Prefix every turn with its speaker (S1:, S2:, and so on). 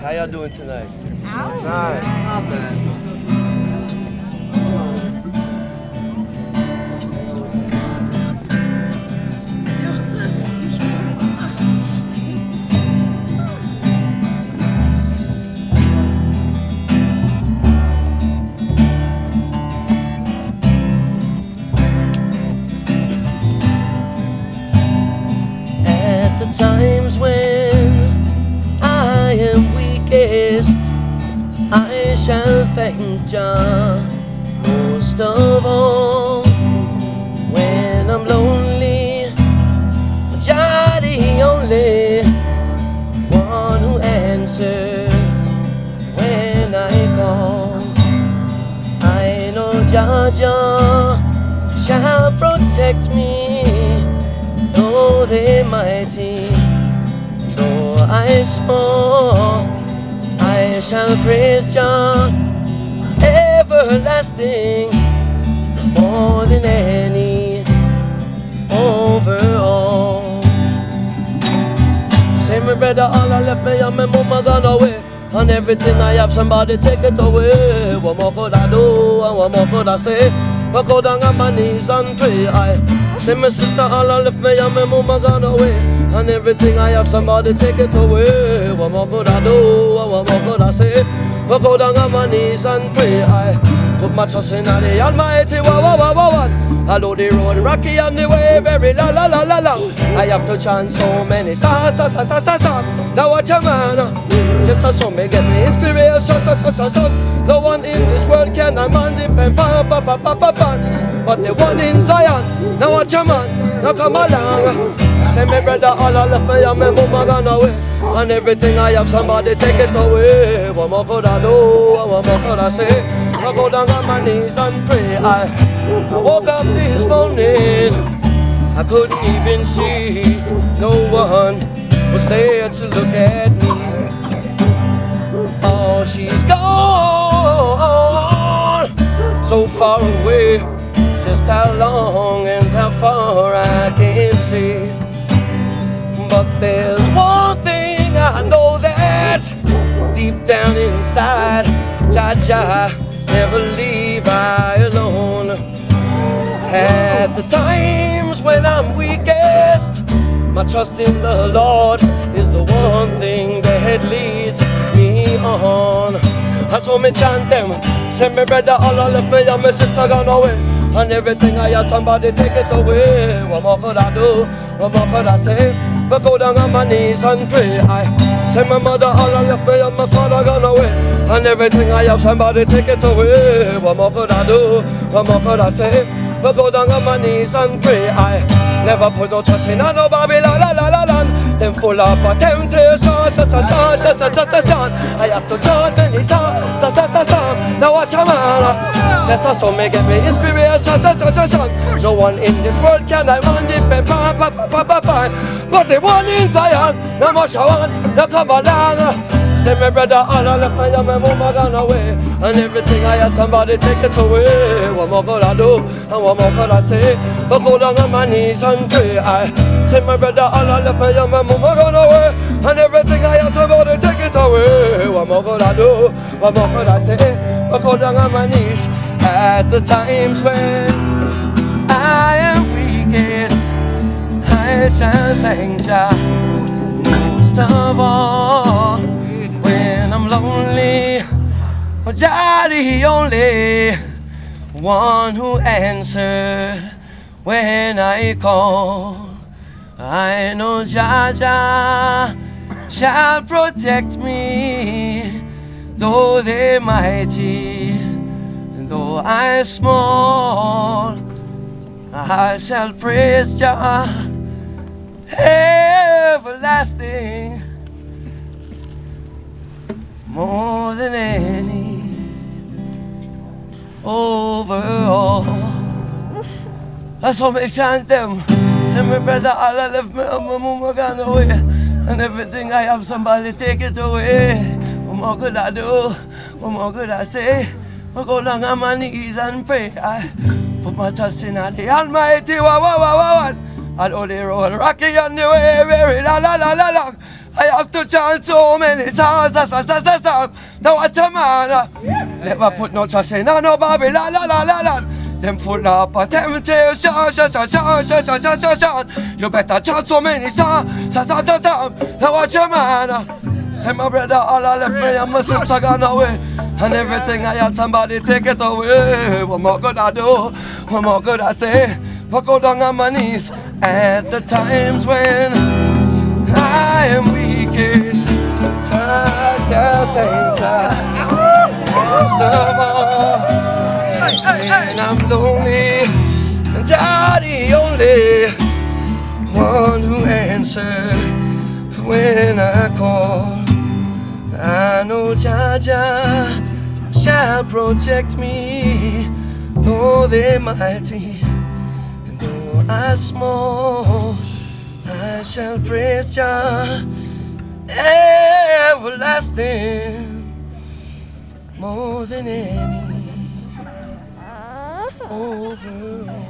S1: How y'all doing tonight?
S2: Nice. Not bad.
S3: At the times when I am weakest, I shall thank Jah most of all. When I'm lonely, Jah the only one who answers when I call. I know Jah shall protect me, though they mighty, though I small, I shall praise Jah everlasting, more than any, overall. Say my brother, all I left me and my mama gone away, and everything I have somebody take it away. What more could I do and what more could I say? I go down on my knees and pray. I say my sister, all I left me and my mama gone away, and everything I have somebody take it away. What more could I do and what more could I say? I go down on my knees and pray. I put my trust in the Almighty. Although the road rocky and the way very la la la la long, I have to chant so many songs. Now watch a man, just a song may get me inspiration. No one in this world can man depend but the one in Zion. Now watch a man, now come along. Say my brother, all I left me and my mama gone away, and everything I have somebody take it away. What more could I do and what more could I say? I go down on my knees and pray. I woke up this morning, I couldn't even see. No one was there to look at me. Oh, she's gone, so far away. Just how long and how far I can see. But there's one thing I know, that deep down inside, Jah never leave I alone. At the times when I'm weakest, my trust in the Lord is the one thing that leads me on. I saw me chant them, say my brother, all I left me and my sister gone away, and everything I had somebody take it away. What more could I do? What more could I say? But go down on my knees and pray. I say my mother, all I left me and my father gone away, and everything I have somebody take it away. What more could I do? What more could I say? But go down on my knees and pray. I never put no trust in no Babylon, la la la la. Them full of temptation, I have to chant many songs, now watch a man, just a song may get me inspiration, no one in this world can I want depend, but the one in Zion, now watch a one, now come along. Say my brother, all I left me and my mama gone away, and everything I had somebody take it away. What more could I do and what more could I say? But go down on my knees and pray. I say my brother, all I left me and my mama gone away, and everything I had somebody take it away. What more could I do? What more could I say? But go down on my knees at the times when I am weakest, I shall thank Jah most of all. When I'm lonely, Jah the only one who answers when I call. I know Jah shall protect me, though they're mighty, though I'm small, I shall praise Jah everlasting, more than any, overall. That's how me chant them. Say my brother, all I left me and my mama gone away, and everything I have somebody take it away. What more could I do? What more could I say? I go down on my knees and pray. I put my trust in the Almighty. And all the road rocky on the way, very la la la la la. I have to chant so many songs. Now watch a man. Never put no trust in no Babylon. Them full of temptation. You better chant so many songs. Now watch a man. Say my brother all I left me and my sister gone away. And everything I had somebody take it away. What more could I do? What more could I say? But go down on my knees at the times when I am weakest. I shall thank God. Most of all, when I'm lonely, and Jah the only one who answered when I call. I know Jah shall protect me, though they're mighty and though I'm small. I shall praise Jah everlasting more than any over.